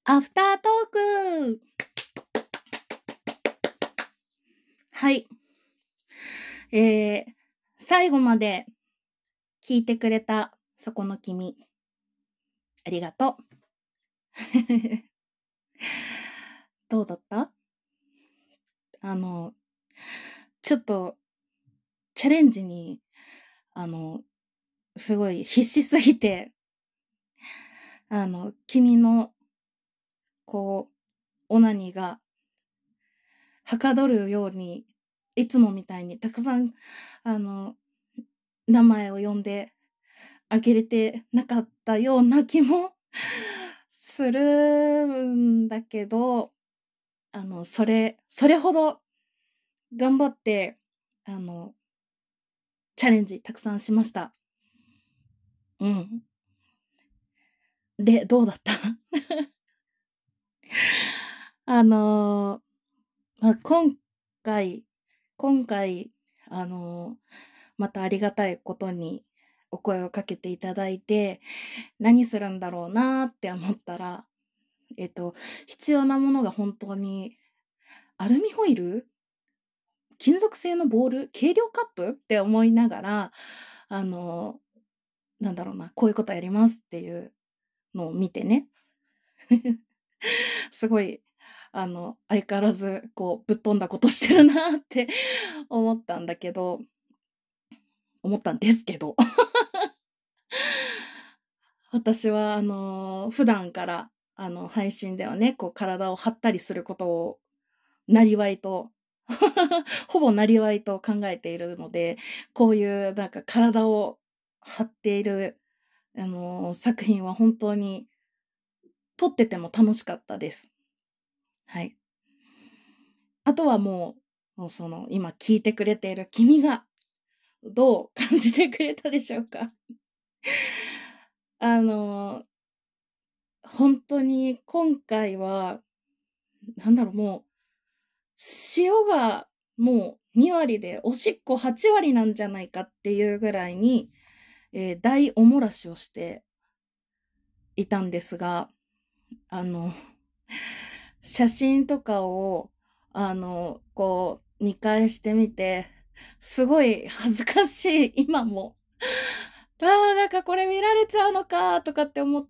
アフタートーク。はい。最後まで聞いてくれたそこの君、ありがとう。どうだった？ちょっとチャレンジに、すごい必死すぎて、君の、オナニーが、はかどるように、いつもみたいにたくさん、名前を呼んであげれてなかったような気もするんだけど、それほど頑張って、チャレンジたくさんしました。うん。で、どうだった今回、またありがたいことにお声をかけていただいて、何するんだろうなって思ったら、必要なものが本当に、アルミホイル？金属製のボール？計量カップ？って思いながら、なんだろうな、こういうことやりますっていうのを見てね。すごい、相変わらず、ぶっ飛んだことしてるなって思ったんですけど。私は、普段から、配信ではね、体を張ったりすることを、なりわいと、ほぼなりわいと考えているので、こういうなんか体を張っている、作品は本当に撮ってても楽しかったです。はい。あとはもう今聞いてくれている君がどう感じてくれたでしょうか？本当に今回は、もう、塩がもう2割でおしっこ8割なんじゃないかっていうぐらいに、大おもらしをしていたんですが、写真とかを、見返してみて、すごい恥ずかしい、今も。なんかこれ見られちゃうのか、とかって思って、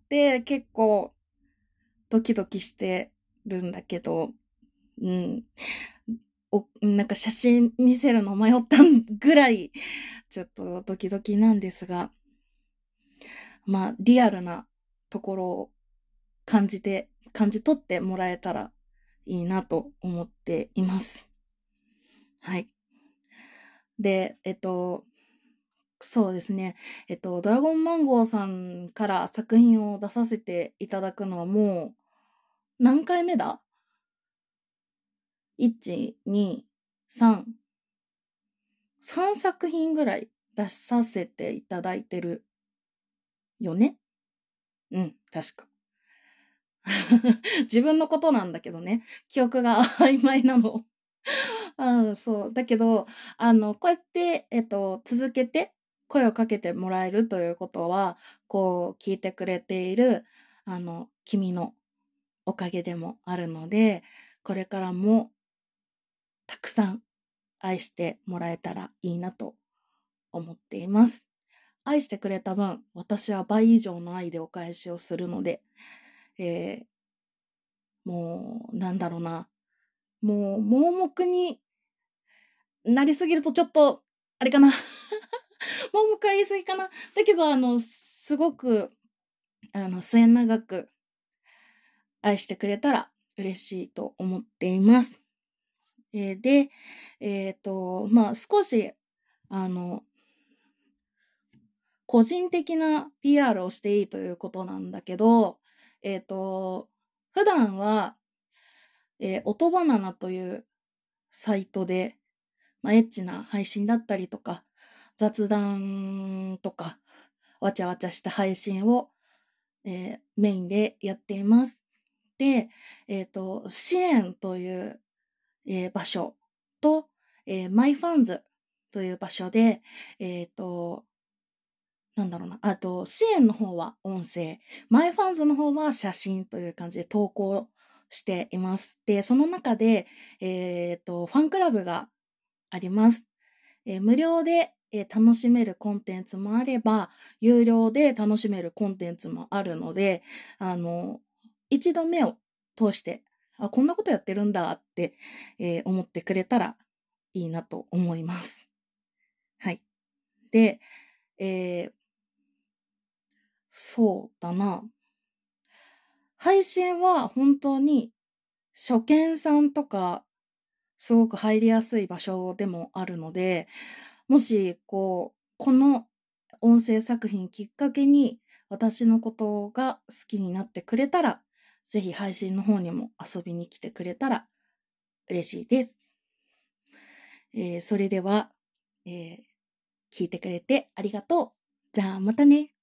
結構、ドキドキしてるんだけど、うん。なんか写真見せるの迷ったぐらい、ちょっとドキドキなんですが、まあ、リアルなところを感じ取ってもらえたらいいなと思っています。はい。で、そうですね。ドラゴンマンゴーさんから作品を出させていただくのはもう、何回目だ？ 1、2、3、3作品ぐらい出させていただいてるよね？うん、確か。自分のことなんだけどね。記憶が曖昧なの。うん、そう。だけど、こうやって、続けて声をかけてもらえるということは、聞いてくれている、君のおかげでもあるので、これからもたくさん愛してもらえたらいいなと思っています。愛してくれた分、私は倍以上の愛でお返しをするので、えもう、なんだろうな。もう、盲目になりすぎるとちょっと、あれかな。盲目は言い過ぎかな。だけど、すごく、末永く愛してくれたら嬉しいと思っています。で、まあ、少し、あの、個人的な PR をしていいということなんだけど、普段は、音バナナというサイトで、まあ、エッチな配信だったりとか、雑談とか、わちゃわちゃした配信を、メインでやっています。で、支援という、場所と、マイファンズという場所で、 なんだろうな、あと、支援の方は音声、マイファンズの方は写真という感じで投稿しています。で、その中で、ファンクラブがあります。無料で、楽しめるコンテンツもあれば、有料で楽しめるコンテンツもあるので、一度目を通して、あ、こんなことやってるんだって、思ってくれたらいいなと思います。はい。で、えーそうだな。配信は本当に初見さんとかすごく入りやすい場所でもあるので、もしこの音声作品きっかけに私のことが好きになってくれたら、ぜひ配信の方にも遊びに来てくれたら嬉しいです。それでは、聞いてくれてありがとう。じゃあまたね。